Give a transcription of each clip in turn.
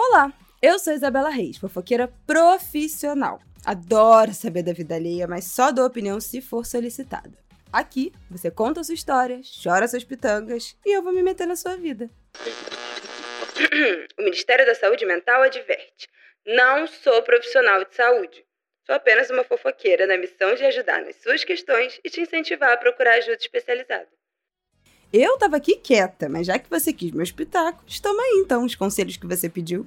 Olá, eu sou Isabela Reis, fofoqueira profissional. Adoro saber da vida alheia, mas só dou opinião se for solicitada. Aqui, você conta a sua história, chora suas pitangas e eu vou me meter na sua vida. O Ministério da Saúde Mental adverte: não sou profissional de saúde. Sou apenas uma fofoqueira na missão de ajudar nas suas questões e te incentivar a procurar ajuda especializada. Eu tava aqui quieta, mas já que você quis meus pitacos, toma aí então os conselhos que você pediu.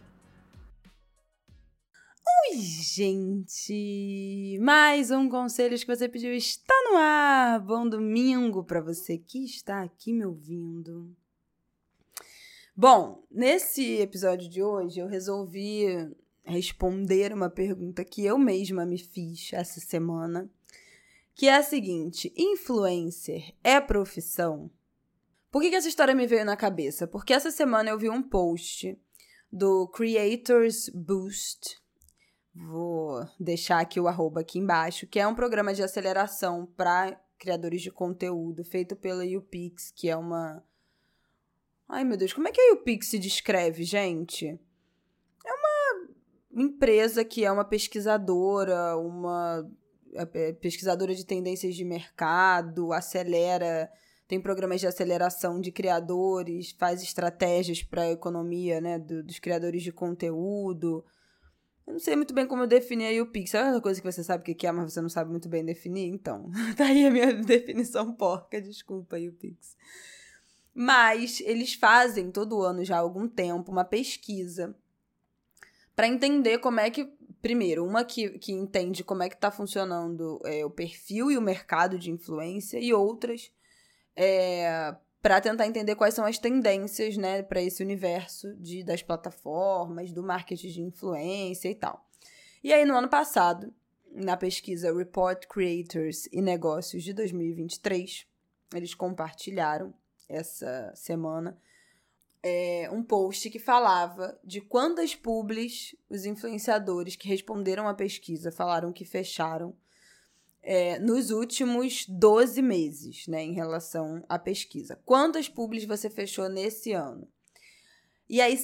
Oi, gente! Mais um Conselhos que você pediu está no ar! Bom domingo para você que está aqui me ouvindo. Bom, nesse episódio de hoje eu resolvi responder uma pergunta que eu mesma me fiz essa semana, que é a seguinte: influencer é profissão? Por que essa história me veio na cabeça? Porque essa semana eu vi um post do Creators Boost, vou deixar aqui o @ aqui embaixo, que é um programa de aceleração para criadores de conteúdo feito pela YouPix, que é uma... Ai, meu Deus, como é que a YouPix se descreve, gente? É uma empresa que é uma pesquisadora, pesquisadora de tendências de mercado, acelera... Tem programas de aceleração de criadores, faz estratégias para a economia, né, dos criadores de conteúdo. Eu não sei muito bem como eu defini a YouPix. Sabe aquela coisa que você sabe o que é, mas você não sabe muito bem definir? Então, tá aí a minha definição porca. Desculpa, YouPix. Mas eles fazem todo ano já há algum tempo uma pesquisa para entender como é que... Primeiro, uma que entende como é que está funcionando o perfil e o mercado de influência, e outras... para tentar entender quais são as tendências, né, para esse universo das plataformas, do marketing de influência e tal. E aí, no ano passado, na pesquisa Report Creators e Negócios de 2023, eles compartilharam essa semana um post que falava de quantas publis os influenciadores que responderam à pesquisa falaram que fecharam nos últimos 12 meses, né, em relação à pesquisa. Quantas publis você fechou nesse ano? E aí,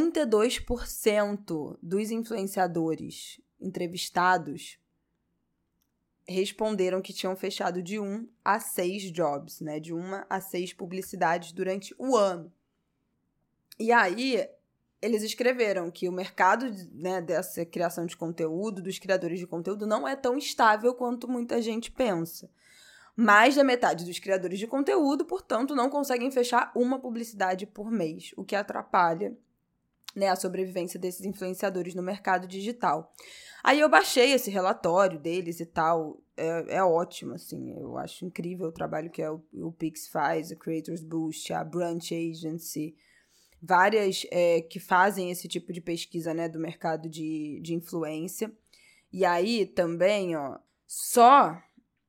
52% dos influenciadores entrevistados responderam que tinham fechado de 1 a 6 jobs, né, de 1 a 6 publicidades durante o ano. E aí... eles escreveram que o mercado, né, dessa criação de conteúdo, dos criadores de conteúdo, não é tão estável quanto muita gente pensa. Mais da metade dos criadores de conteúdo, portanto, não conseguem fechar uma publicidade por mês, o que atrapalha, né, a sobrevivência desses influenciadores no mercado digital. Aí eu baixei esse relatório deles e tal, é ótimo, assim, eu acho incrível o trabalho que o Pix faz, a Creators Boost, a Brunch Agency... várias que fazem esse tipo de pesquisa, né, do mercado de influência. E aí também, só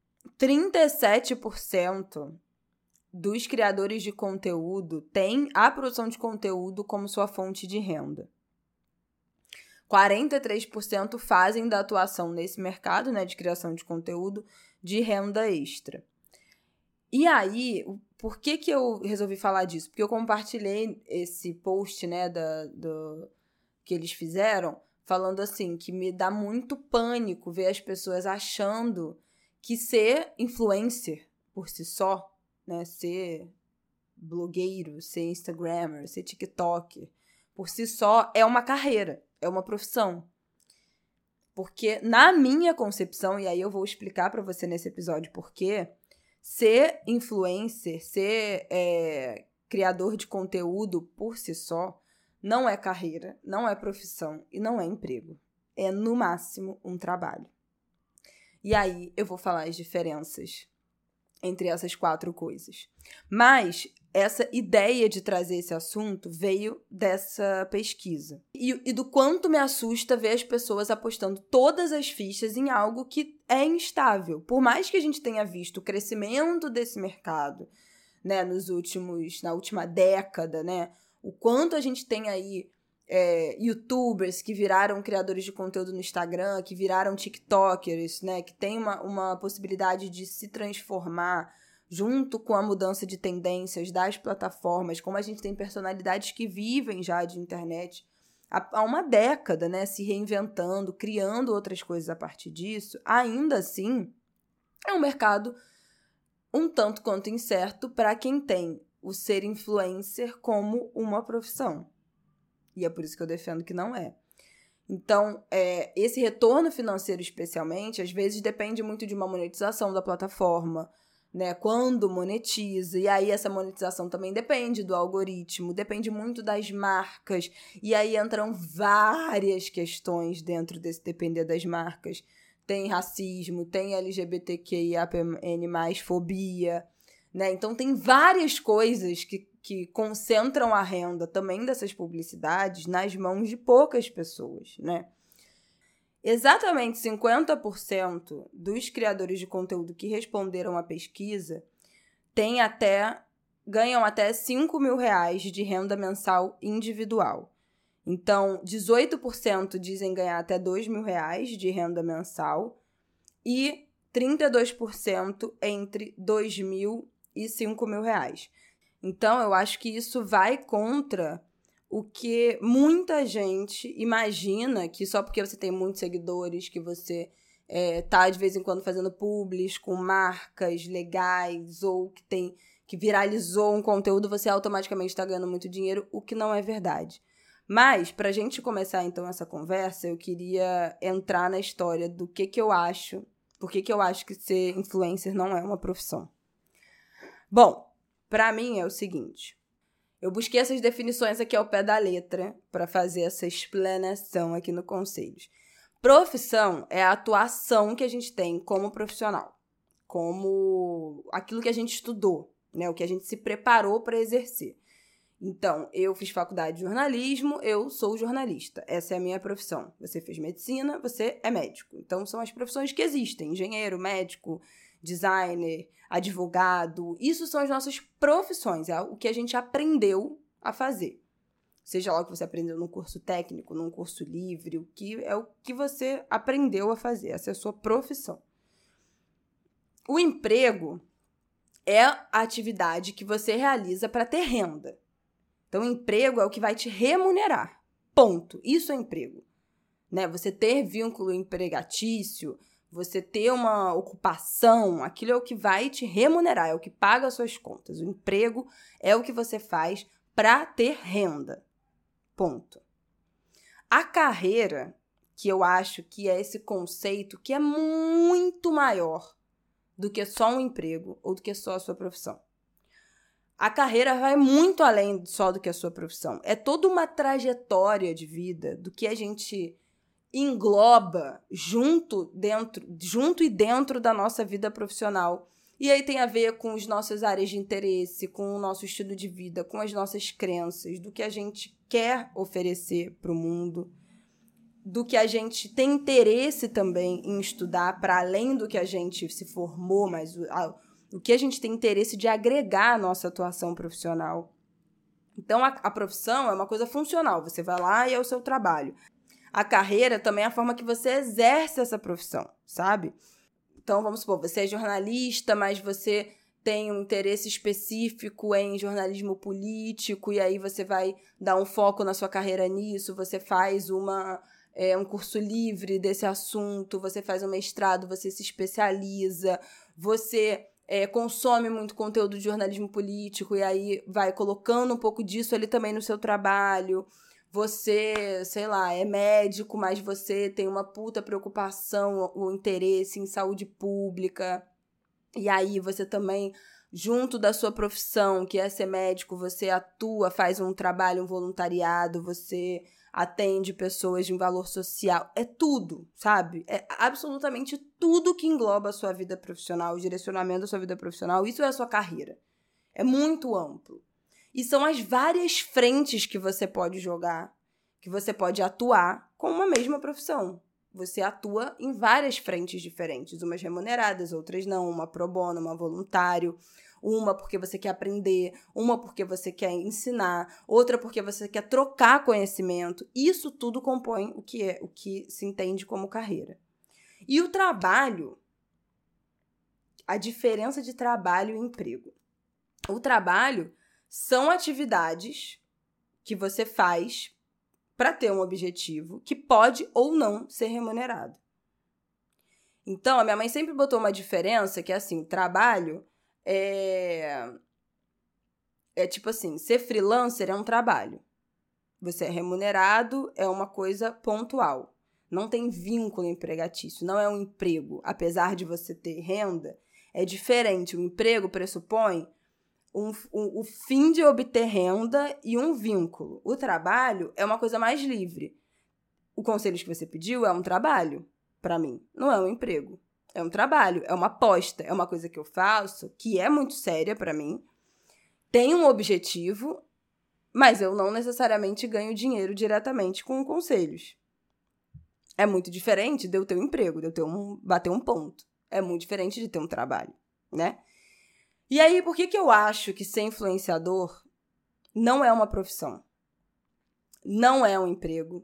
37% dos criadores de conteúdo têm a produção de conteúdo como sua fonte de renda. 43% fazem da atuação nesse mercado, né, de criação de conteúdo de renda extra. E aí, por que eu resolvi falar disso? Porque eu compartilhei esse post, né, que eles fizeram, falando assim, que me dá muito pânico ver as pessoas achando que ser influencer por si só, né, ser blogueiro, ser instagrammer, ser tiktoker, por si só é uma carreira, é uma profissão. Porque na minha concepção, e aí eu vou explicar para você nesse episódio por quê, ser influencer, ser criador de conteúdo por si só, não é carreira, não é profissão e não é emprego. É, no máximo, um trabalho. E aí eu vou falar as diferenças entre essas 4 coisas. Mas essa ideia de trazer esse assunto veio dessa pesquisa. E do quanto me assusta ver as pessoas apostando todas as fichas em algo que é instável. Por mais que a gente tenha visto o crescimento desse mercado, né, na última década, né, o quanto a gente tem aí youtubers que viraram criadores de conteúdo no Instagram, que viraram tiktokers, né, que tem uma possibilidade de se transformar junto com a mudança de tendências das plataformas, como a gente tem personalidades que vivem já de internet há uma década, né, se reinventando, criando outras coisas a partir disso, ainda assim é um mercado um tanto quanto incerto para quem tem o ser influencer como uma profissão. E é por isso que eu defendo que não é. Então, esse retorno financeiro especialmente, às vezes depende muito de uma monetização da plataforma, né? Quando monetiza, e aí essa monetização também depende do algoritmo, depende muito das marcas, e aí entram várias questões dentro desse depender das marcas. Tem racismo, tem LGBTQIAPN+, fobia, né? Então tem várias coisas que concentram a renda também dessas publicidades nas mãos de poucas pessoas, né? Exatamente 50% dos criadores de conteúdo que responderam à pesquisa ganham até R$5.000 de renda mensal individual. Então, 18% dizem ganhar até R$2.000 de renda mensal e 32% entre R$2.000 e R$5.000. Então, eu acho que isso vai contra o que muita gente imagina, que só porque você tem muitos seguidores, que você tá de vez em quando fazendo publis com marcas legais ou que viralizou um conteúdo, você automaticamente está ganhando muito dinheiro, o que não é verdade. Mas, para a gente começar então essa conversa, eu queria entrar na história do que eu acho, por que eu acho que ser influencer não é uma profissão. Bom, para mim é o seguinte, eu busquei essas definições aqui ao pé da letra para fazer essa explanação aqui no Conselhos. Profissão é a atuação que a gente tem como profissional, como aquilo que a gente estudou, né? O que a gente se preparou para exercer. Então, eu fiz faculdade de jornalismo, eu sou jornalista. Essa é a minha profissão. Você fez medicina, você é médico. Então, são as profissões que existem. Engenheiro, médico, designer, advogado. Isso são as nossas profissões. É o que a gente aprendeu a fazer. Seja lá o que você aprendeu num curso técnico, num curso livre, o que você aprendeu a fazer. Essa é a sua profissão. O emprego é a atividade que você realiza para ter renda. Então, o emprego é o que vai te remunerar. Ponto. Isso é emprego. Né? Você ter vínculo empregatício, você ter uma ocupação, aquilo é o que vai te remunerar, é o que paga as suas contas. O emprego é o que você faz para ter renda. Ponto. A carreira, que eu acho que é esse conceito que é muito maior do que só um emprego ou do que só a sua profissão. A carreira vai muito além só do que a sua profissão. É toda uma trajetória de vida do que a gente engloba junto e dentro da nossa vida profissional. E aí tem a ver com as nossas áreas de interesse, com o nosso estilo de vida, com as nossas crenças, do que a gente quer oferecer para o mundo, do que a gente tem interesse também em estudar, para além do que a gente se formou, mas o que a gente tem interesse de agregar à nossa atuação profissional. Então, a profissão é uma coisa funcional. Você vai lá e é o seu trabalho. A carreira também é a forma que você exerce essa profissão, sabe? Então, vamos supor, você é jornalista, mas você tem um interesse específico em jornalismo político, e aí você vai dar um foco na sua carreira nisso, você faz um curso livre desse assunto, você faz um mestrado, você se especializa, você consome muito conteúdo de jornalismo político e aí vai colocando um pouco disso ali também no seu trabalho. Você, sei lá, é médico, mas você tem uma puta preocupação, o interesse em saúde pública. E aí você também, junto da sua profissão, que é ser médico, você atua, faz um trabalho, um voluntariado, você atende pessoas de um valor social. É tudo, sabe? É absolutamente tudo que engloba a sua vida profissional, o direcionamento da sua vida profissional. Isso é a sua carreira. É muito amplo. E são as várias frentes que você pode jogar, que você pode atuar com uma mesma profissão. Você atua em várias frentes diferentes, umas remuneradas, outras não, uma pro bono, uma voluntário, uma porque você quer aprender, uma porque você quer ensinar, outra porque você quer trocar conhecimento. Isso tudo compõe o que se entende como carreira. E o trabalho, a diferença de trabalho e emprego. O trabalho são atividades que você faz para ter um objetivo que pode ou não ser remunerado. Então, a minha mãe sempre botou uma diferença que é assim, trabalho é tipo assim, ser freelancer é um trabalho. Você é remunerado, é uma coisa pontual. Não tem vínculo empregatício, não é um emprego. Apesar de você ter renda, é diferente. O emprego pressupõe o fim de obter renda e um vínculo. O trabalho é uma coisa mais livre. O conselho que você pediu é um trabalho, para mim. Não é um emprego. É um trabalho, é uma aposta, é uma coisa que eu faço, que é muito séria para mim. Tem um objetivo, mas eu não necessariamente ganho dinheiro diretamente com conselhos. É muito diferente de eu ter um emprego, de eu bater um ponto. É muito diferente de ter um trabalho, né? E aí, por que eu acho que ser influenciador não é uma profissão? Não é um emprego.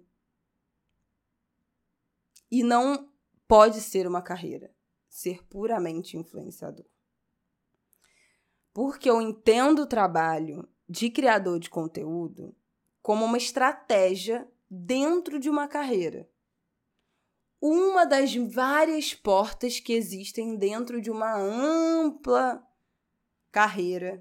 E não pode ser uma carreira. Ser puramente influenciador. Porque eu entendo o trabalho de criador de conteúdo como uma estratégia dentro de uma carreira. Uma das várias portas que existem dentro de uma ampla carreira.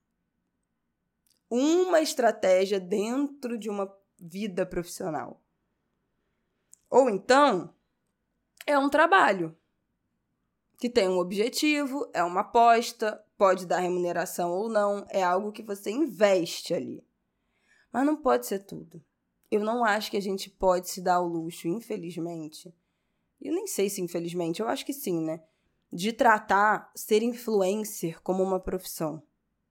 Uma estratégia dentro de uma vida profissional. Ou então, é um trabalho que tem um objetivo, é uma aposta, pode dar remuneração ou não, é algo que você investe ali. Mas não pode ser tudo. Eu não acho que a gente pode se dar ao luxo, infelizmente. Eu nem sei se infelizmente, eu acho que sim, né? De tratar ser influencer como uma profissão.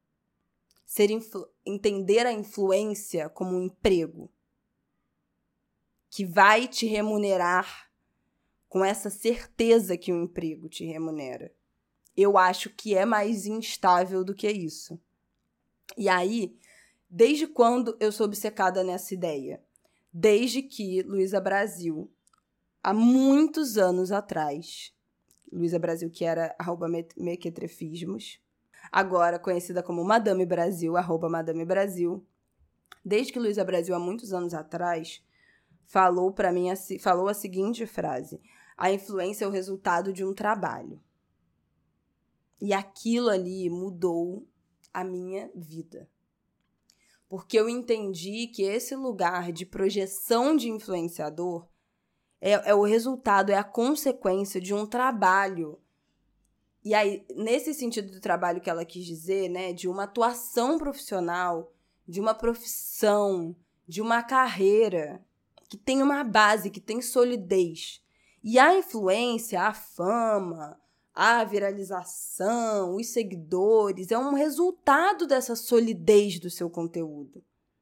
Entender a influência como um emprego. Que vai te remunerar com essa certeza que o emprego te remunera. Eu acho que é mais instável do que isso. E aí, desde quando eu sou obcecada nessa ideia? Desde que Luísa Brasil, há muitos anos atrás, Luísa Brasil, que era @mequetrefismos, agora conhecida como Madame Brasil, @Madame Brasil, desde que Luísa Brasil, há muitos anos atrás, falou a seguinte frase: a influência é o resultado de um trabalho. E aquilo ali mudou a minha vida. Porque eu entendi que esse lugar de projeção de influenciador é o resultado, é a consequência de um trabalho. E aí, nesse sentido do trabalho que ela quis dizer, né, de uma atuação profissional, de uma profissão, de uma carreira que tem uma base, que tem solidez. E a influência, a fama, a viralização, os seguidores, é um resultado dessa solidez do seu conteúdo.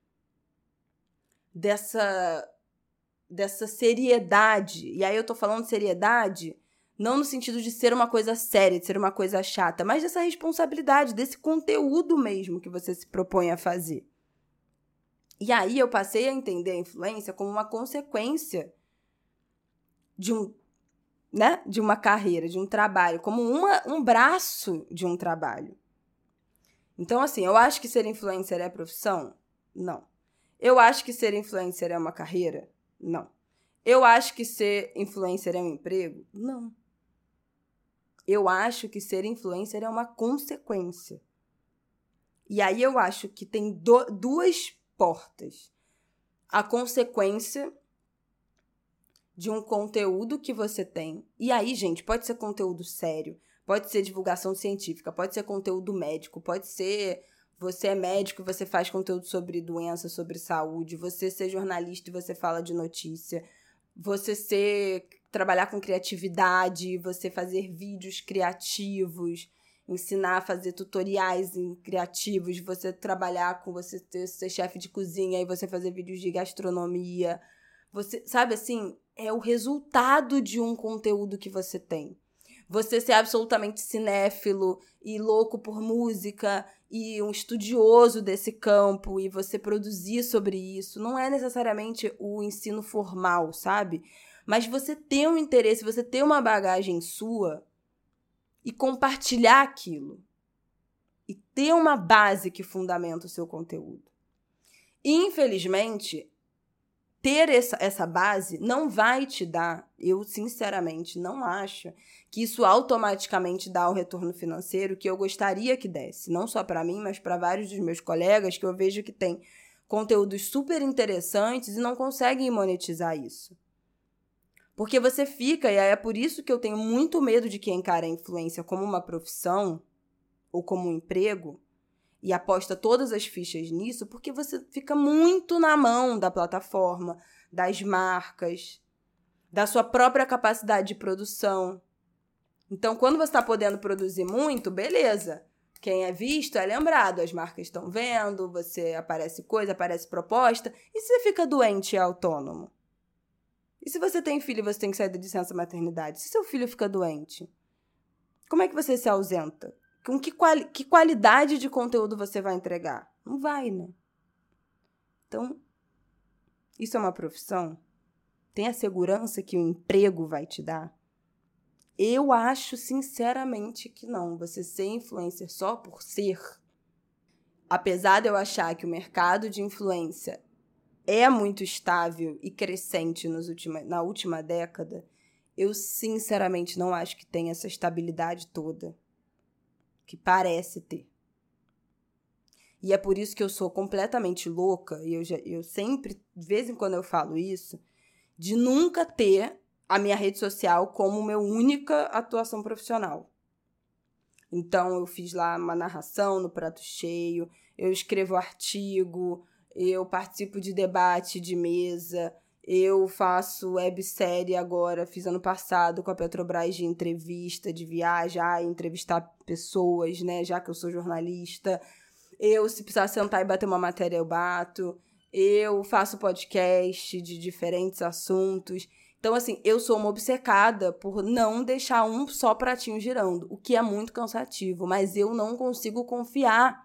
Dessa seriedade. E aí eu tô falando de seriedade não no sentido de ser uma coisa séria, de ser uma coisa chata, mas dessa responsabilidade, desse conteúdo mesmo que você se propõe a fazer. E aí eu passei a entender a influência como uma consequência de uma carreira, de um trabalho, como um braço de um trabalho. Então, assim, eu acho que ser influencer é profissão? Não. Eu acho que ser influencer é uma carreira? Não. Eu acho que ser influencer é um emprego? Não. Eu acho que ser influencer é uma consequência. E aí eu acho que tem duas portas. A consequência de um conteúdo que você tem. E aí, gente, pode ser conteúdo sério, pode ser divulgação científica, pode ser conteúdo médico, pode ser você é médico e você faz conteúdo sobre doença, sobre saúde, você ser jornalista e você fala de notícia, você trabalhar com criatividade, você fazer vídeos criativos, ensinar a fazer tutoriais criativos, você trabalhar com você ser chefe de cozinha e você fazer vídeos de gastronomia. Você, sabe assim, é o resultado de um conteúdo que você tem. Você ser absolutamente cinéfilo e louco por música e um estudioso desse campo e você produzir sobre isso, não é necessariamente o ensino formal, sabe? Mas você ter um interesse, você ter uma bagagem sua e compartilhar aquilo. E ter uma base que fundamenta o seu conteúdo. E, infelizmente, ter essa base não vai te dar, eu sinceramente não acho que isso automaticamente dá o retorno financeiro que eu gostaria que desse. Não só para mim, mas para vários dos meus colegas que eu vejo que têm conteúdos super interessantes e não conseguem monetizar isso. Porque você fica, e é por isso que eu tenho muito medo de quem encara a influência como uma profissão ou como um emprego e aposta todas as fichas nisso, porque você fica muito na mão da plataforma, das marcas, da sua própria capacidade de produção. Então, quando você está podendo produzir muito, beleza. Quem é visto é lembrado, as marcas estão vendo, você aparece coisa, aparece proposta. E se você fica doente e é autônomo? E se você tem filho e você tem que sair da licença maternidade? Se seu filho fica doente, como é que você se ausenta? Com que qualidade de conteúdo você vai entregar? Não vai, né? Então, isso é uma profissão? Tem a segurança que o emprego vai te dar? Eu acho, sinceramente, que não. Você ser influencer só por ser. Apesar de eu achar que o mercado de influência é muito estável e crescente na última década, eu, sinceramente, não acho que tem essa estabilidade toda que parece ter. E é por isso que eu sou completamente louca, e eu sempre, de vez em quando eu falo isso, de nunca ter a minha rede social como minha única atuação profissional. Então, eu fiz lá uma narração no Prato Cheio, eu escrevo artigo, eu participo de debate de mesa, eu faço websérie agora, fiz ano passado com a Petrobras de entrevista, de viagem, entrevistar pessoas, né, já que eu sou jornalista. Eu, se precisar sentar e bater uma matéria, eu bato. Eu faço podcast de diferentes assuntos. Então, assim, eu sou uma obcecada por não deixar um só pratinho girando, o que é muito cansativo, mas eu não consigo confiar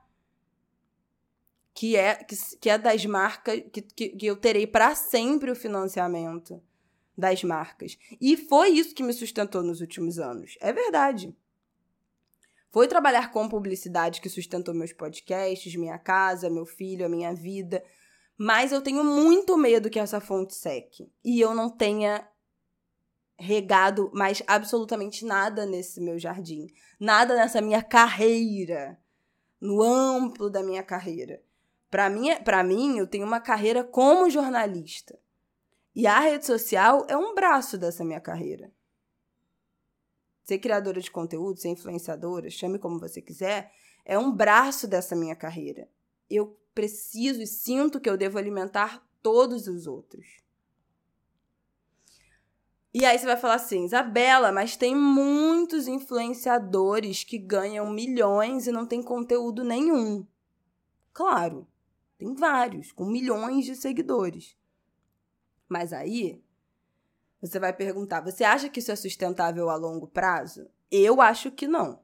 que é das marcas, que eu terei para sempre o financiamento das marcas. E foi isso que me sustentou nos últimos anos. É verdade. Foi trabalhar com publicidade que sustentou meus podcasts, minha casa, meu filho, a minha vida. Mas eu tenho muito medo que essa fonte seque. E eu não tenha regado mais absolutamente nada nesse meu jardim. Nada nessa minha carreira. No amplo da minha carreira. Para mim, eu tenho uma carreira como jornalista. E a rede social é um braço dessa minha carreira. Ser criadora de conteúdo, ser influenciadora, chame como você quiser, é um braço dessa minha carreira. Eu preciso e sinto que eu devo alimentar todos os outros. E aí você vai falar assim, Isabela, mas tem muitos influenciadores que ganham milhões e não tem conteúdo nenhum. Claro, tem vários, com milhões de seguidores. Mas aí, você vai perguntar, você acha que isso é sustentável a longo prazo? Eu acho que não.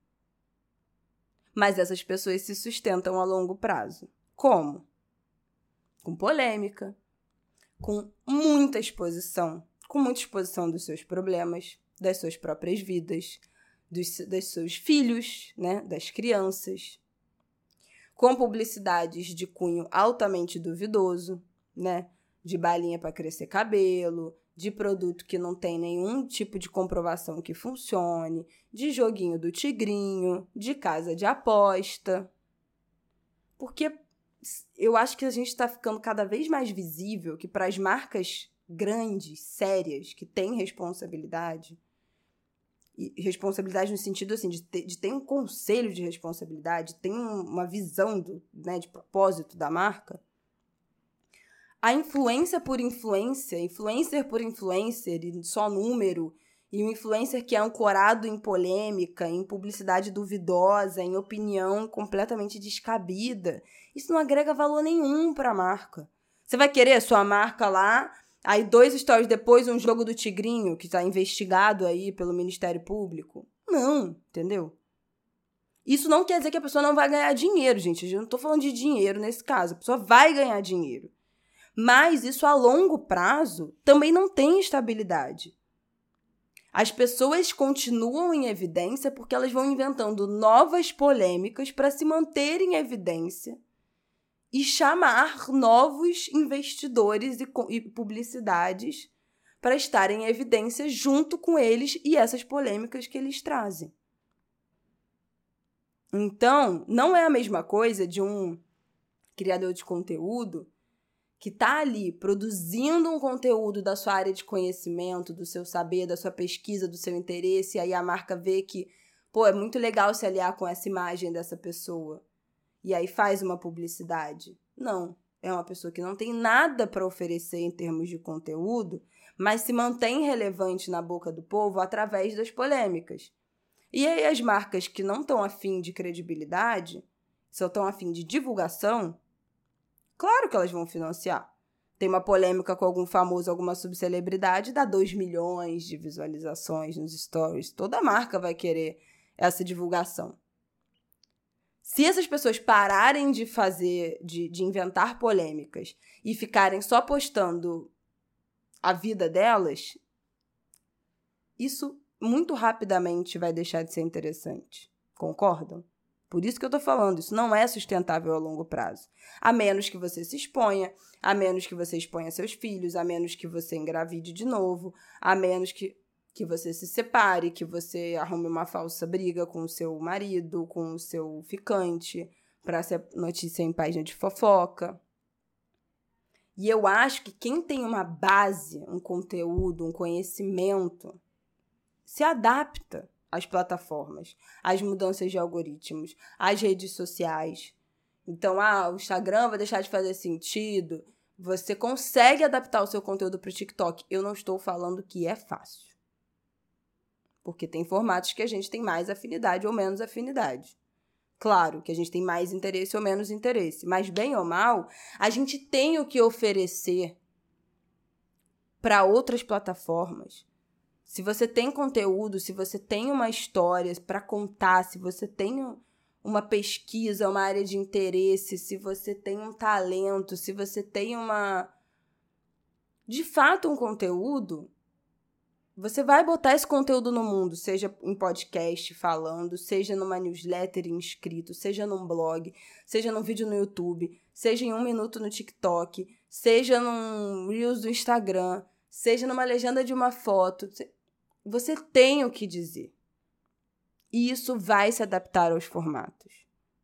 Mas essas pessoas se sustentam a longo prazo. Como? Com polêmica, com muita exposição dos seus problemas, das suas próprias vidas, dos seus filhos, né, das crianças, com publicidades de cunho altamente duvidoso, né, de balinha para crescer cabelo, de produto que não tem nenhum tipo de comprovação que funcione, de joguinho do tigrinho, de casa de aposta. Porque eu acho que a gente está ficando cada vez mais visível que para as marcas grandes, sérias, que têm responsabilidade, e responsabilidade no sentido assim, de ter um conselho de responsabilidade, tem uma visão de propósito da marca, a influência por influência, influencer por influencer, e só número, e um influencer que é ancorado em polêmica, em publicidade duvidosa, em opinião completamente descabida, isso não agrega valor nenhum para a marca. Você vai querer a sua marca lá, aí 2 stories depois um jogo do tigrinho, que está investigado aí pelo Ministério Público? Não, entendeu? Isso não quer dizer que a pessoa não vai ganhar dinheiro, gente. Eu não estou falando de dinheiro nesse caso. A pessoa vai ganhar dinheiro. Mas isso a longo prazo também não tem estabilidade. As pessoas continuam em evidência porque elas vão inventando novas polêmicas para se manter em evidência e chamar novos investidores e publicidades para estarem em evidência junto com eles e essas polêmicas que eles trazem. Então, não é a mesma coisa de um criador de conteúdo que está ali produzindo um conteúdo da sua área de conhecimento, do seu saber, da sua pesquisa, do seu interesse, e aí a marca vê que, é muito legal se aliar com essa imagem dessa pessoa. E aí faz uma publicidade. Não, é uma pessoa que não tem nada para oferecer em termos de conteúdo, mas se mantém relevante na boca do povo através das polêmicas. E aí as marcas que não estão afim de credibilidade, só estão afim de divulgação, claro que elas vão financiar. Tem uma polêmica com algum famoso, alguma subcelebridade, dá 2 milhões de visualizações nos stories. Toda marca vai querer essa divulgação. Se essas pessoas pararem de de inventar polêmicas e ficarem só postando a vida delas, isso muito rapidamente vai deixar de ser interessante. Concordam? Por isso que eu tô falando, isso não é sustentável a longo prazo. A menos que você se exponha, a menos que você exponha seus filhos, a menos que você engravide de novo, a menos que você se separe, que você arrume uma falsa briga com o seu marido, com o seu ficante, para ser notícia em página de fofoca. E eu acho que quem tem uma base, um conteúdo, um conhecimento, se adapta às plataformas, às mudanças de algoritmos, às redes sociais. Então, o Instagram vai deixar de fazer sentido. Você consegue adaptar o seu conteúdo para o TikTok. Eu não estou falando que é fácil. Porque tem formatos que a gente tem mais afinidade ou menos afinidade. Claro que a gente tem mais interesse ou menos interesse. Mas, bem ou mal, a gente tem o que oferecer para outras plataformas. Se você tem conteúdo, se você tem uma história para contar, se você tem uma pesquisa, uma área de interesse, se você tem um talento, se você tem de fato um conteúdo, você vai botar esse conteúdo no mundo, seja em podcast falando, seja numa newsletter inscrito, seja num blog, seja num vídeo no YouTube, seja em 1 minuto no TikTok, seja num Reels do Instagram, seja numa legenda de uma foto. Você tem o que dizer. E isso vai se adaptar aos formatos.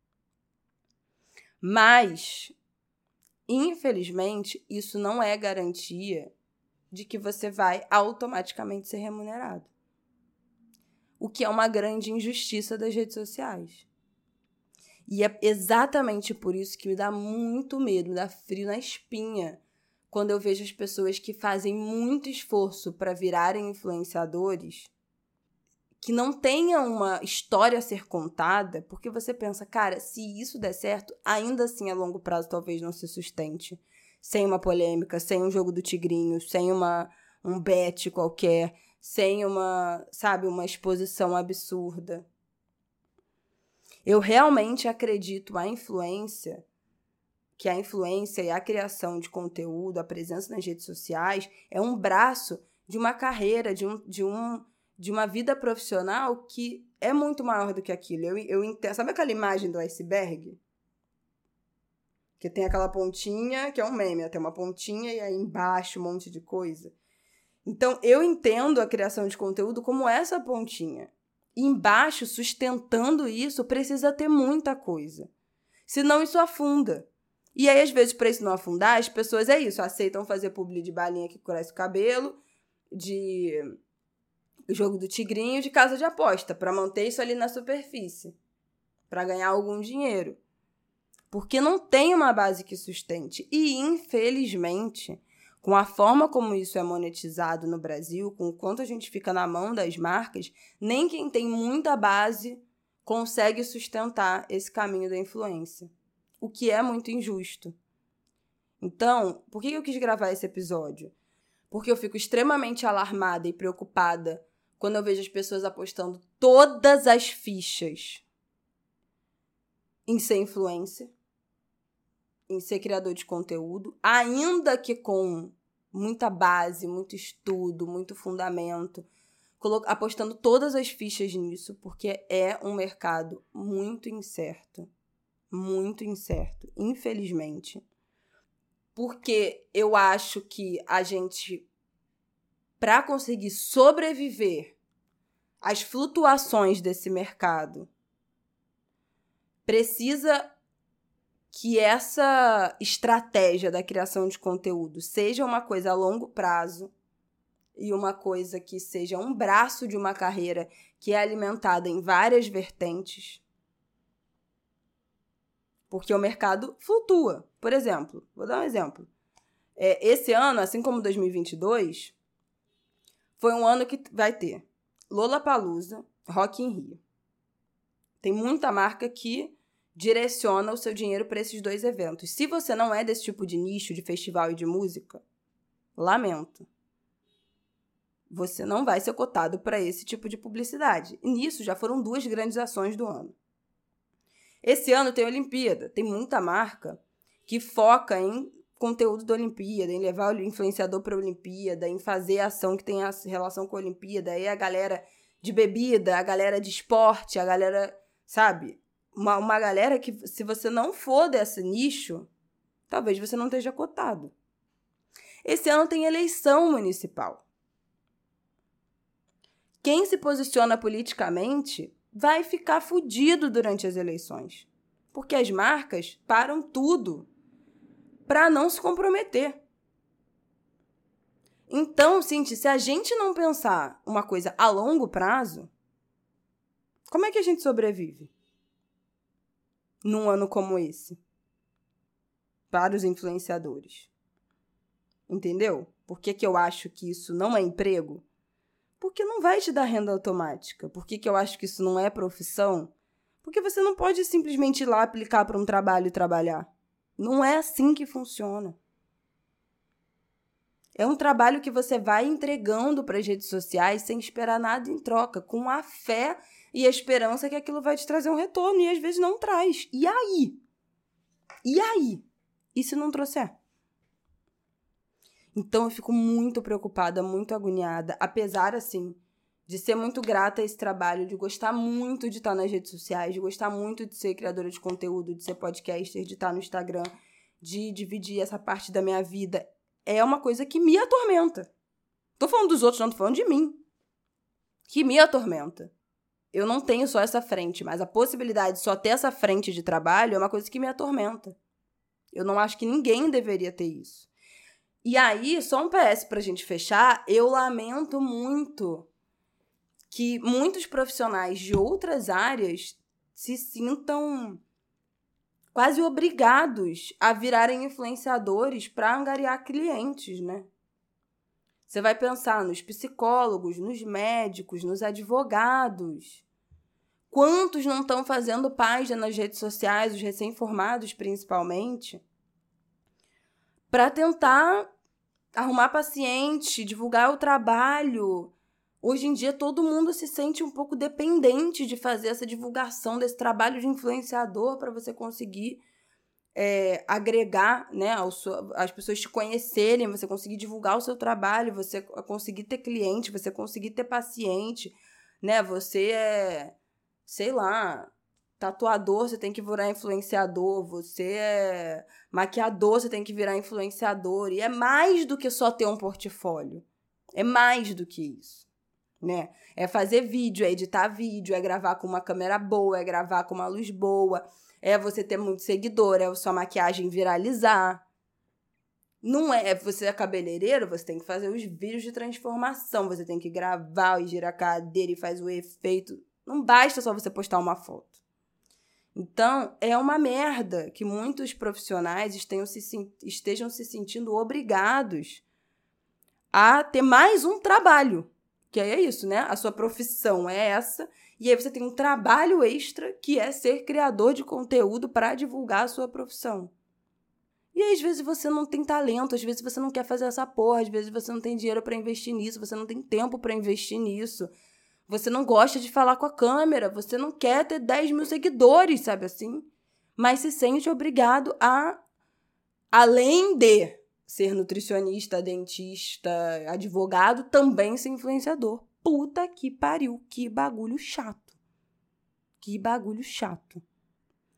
Mas, infelizmente, isso não é garantia de que você vai automaticamente ser remunerado. O que é uma grande injustiça das redes sociais. E é exatamente por isso que me dá muito medo, me dá frio na espinha, quando eu vejo as pessoas que fazem muito esforço para virarem influenciadores, que não tenham uma história a ser contada, porque você pensa, cara, se isso der certo, ainda assim a longo prazo talvez não se sustente. Sem uma polêmica, sem um jogo do tigrinho, sem um bet qualquer, sem uma exposição absurda. Eu realmente acredito que a influência e a criação de conteúdo, a presença nas redes sociais, é um braço de uma carreira, de uma vida profissional que é muito maior do que aquilo. Eu entendo. Sabe aquela imagem do iceberg? Que tem aquela pontinha, que é um meme, tem uma pontinha e aí embaixo um monte de coisa. Então, eu entendo a criação de conteúdo como essa pontinha. E embaixo, sustentando isso, precisa ter muita coisa. Senão isso afunda. E aí, às vezes, para isso não afundar, as pessoas aceitam fazer publi de balinha que cresce o cabelo, de jogo do tigrinho, de casa de aposta, para manter isso ali na superfície, para ganhar algum dinheiro. Porque não tem uma base que sustente. E, infelizmente, com a forma como isso é monetizado no Brasil, com o quanto a gente fica na mão das marcas, nem quem tem muita base consegue sustentar esse caminho da influência. O que é muito injusto. Então, por que eu quis gravar esse episódio? Porque eu fico extremamente alarmada e preocupada quando eu vejo as pessoas apostando todas as fichas em ser influencer, em ser criador de conteúdo, ainda que com muita base, muito estudo, muito fundamento, apostando todas as fichas nisso, porque é um mercado muito incerto. muito incerto, infelizmente. Porque eu acho que a gente, para conseguir sobreviver às flutuações desse mercado, precisa que essa estratégia da criação de conteúdo seja uma coisa a longo prazo e uma coisa que seja um braço de uma carreira que é alimentada em várias vertentes. Porque o mercado flutua. Por exemplo, vou dar um exemplo. Esse ano, assim como 2022, foi um ano que vai ter Lollapalooza, Rock in Rio. Tem muita marca que direciona o seu dinheiro para esses 2 eventos. Se você não é desse tipo de nicho de festival e de música, lamento. Você não vai ser cotado para esse tipo de publicidade. E nisso já foram 2 grandes ações do ano. Esse ano tem Olimpíada. Tem muita marca que foca em conteúdo da Olimpíada, em levar o influenciador para a Olimpíada, em fazer ação que tem relação com a Olimpíada. Aí a galera de bebida, a galera de esporte, a galera, sabe? Uma galera que, se você não for desse nicho, talvez você não esteja cotado. Esse ano tem eleição municipal. Quem se posiciona politicamente vai ficar fudido durante as eleições. Porque as marcas param tudo para não se comprometer. Então, Cinti, se a gente não pensar uma coisa a longo prazo, como é que a gente sobrevive num ano como esse? Para os influenciadores. Entendeu? Por que eu acho que isso não é emprego? Porque não vai te dar renda automática. Por que eu acho que isso não é profissão? Porque você não pode simplesmente ir lá aplicar para um trabalho e trabalhar. Não é assim que funciona. É um trabalho que você vai entregando para as redes sociais sem esperar nada em troca, com a fé e a esperança que aquilo vai te trazer um retorno, e às vezes não traz. E aí? E aí? E se não trouxer? Então eu fico muito preocupada, muito agoniada, apesar, assim, de ser muito grata a esse trabalho, de gostar muito de estar nas redes sociais, de gostar muito de ser criadora de conteúdo, de ser podcaster, de estar no Instagram, de dividir essa parte da minha vida. É uma coisa que me atormenta. Tô falando dos outros, não tô falando de mim. Que me atormenta. Eu não tenho só essa frente, mas a possibilidade de só ter essa frente de trabalho é uma coisa que me atormenta. Eu não acho que ninguém deveria ter isso. E aí, só um PS pra gente fechar, eu lamento muito que muitos profissionais de outras áreas se sintam quase obrigados a virarem influenciadores para angariar clientes, né? Você vai pensar nos psicólogos, nos médicos, nos advogados. Quantos não estão fazendo página nas redes sociais, os recém-formados principalmente, para tentar arrumar paciente, divulgar o trabalho. Hoje em dia, todo mundo se sente um pouco dependente de fazer essa divulgação desse trabalho de influenciador para você conseguir agregar, né, as pessoas te conhecerem, você conseguir divulgar o seu trabalho, você conseguir ter cliente, você conseguir ter paciente, né? Você sei lá, tatuador, você tem que virar influenciador, você é maquiador, você tem que virar influenciador, e é mais do que só ter um portfólio. É mais do que isso, né? É fazer vídeo, é editar vídeo, é gravar com uma câmera boa, é gravar com uma luz boa, é você ter muito seguidor, é a sua maquiagem viralizar. Não é você é cabeleireiro, você tem que fazer os vídeos de transformação, você tem que gravar e girar a cadeira e faz o efeito. Não basta só você postar uma foto. Então, é uma merda que muitos profissionais estejam se sentindo obrigados a ter mais um trabalho. Que aí é isso, né? A sua profissão é essa, e aí você tem um trabalho extra que é ser criador de conteúdo para divulgar a sua profissão. E aí, às vezes, você não tem talento, às vezes você não quer fazer essa porra, às vezes você não tem dinheiro para investir nisso, você não tem tempo para investir nisso. Você não gosta de falar com a câmera, você não quer ter 10 mil seguidores, sabe assim? Mas se sente obrigado a, além de ser nutricionista, dentista, advogado, também ser influenciador. Puta que pariu, que bagulho chato. Que bagulho chato.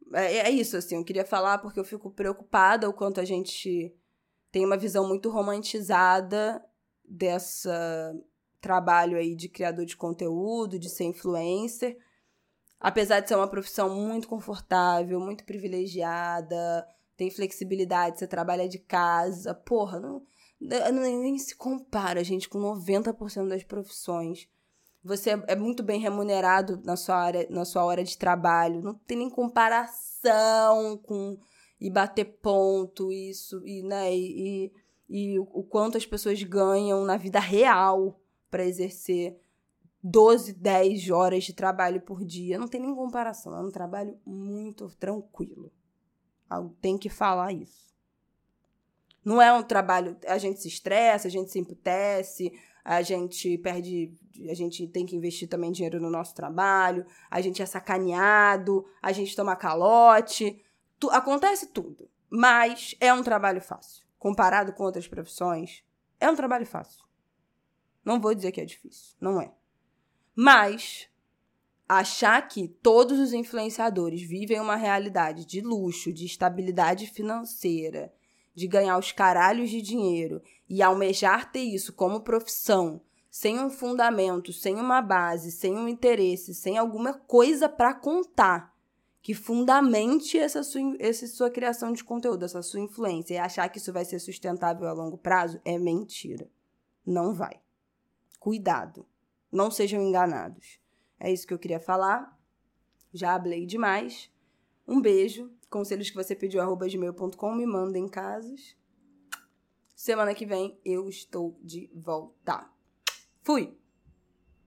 É isso, assim, eu queria falar porque eu fico preocupada o quanto a gente tem uma visão muito romantizada dessa trabalho aí de criador de conteúdo, de ser influencer. Apesar de ser uma profissão muito confortável, muito privilegiada, tem flexibilidade, você trabalha de casa, porra, não nem se compara, gente, com 90% das profissões. Você é muito bem remunerado na sua hora de trabalho, não tem nem comparação com e bater ponto, isso, e, né, e o quanto as pessoas ganham na vida real para exercer 12, 10 horas de trabalho por dia. Não tem nem comparação. É um trabalho muito tranquilo. Tem que falar isso. Não é um trabalho... A gente se estressa, a gente se emputece, a gente perde... A gente tem que investir também dinheiro no nosso trabalho, a gente é sacaneado, a gente toma calote. Acontece tudo. Mas é um trabalho fácil. Comparado com outras profissões, é um trabalho fácil. Não vou dizer que é difícil. Não é. Mas achar que todos os influenciadores vivem uma realidade de luxo, de estabilidade financeira, de ganhar os caralhos de dinheiro e almejar ter isso como profissão, sem um fundamento, sem uma base, sem um interesse, sem alguma coisa para contar que fundamente essa sua criação de conteúdo, essa sua influência, e achar que isso vai ser sustentável a longo prazo é mentira. Não vai. Cuidado. Não sejam enganados. É isso que eu queria falar. Já hablei demais. Um beijo. Conselhos que você pediu @gmail.com. Me mandem casos. Semana que vem eu estou de volta. Fui!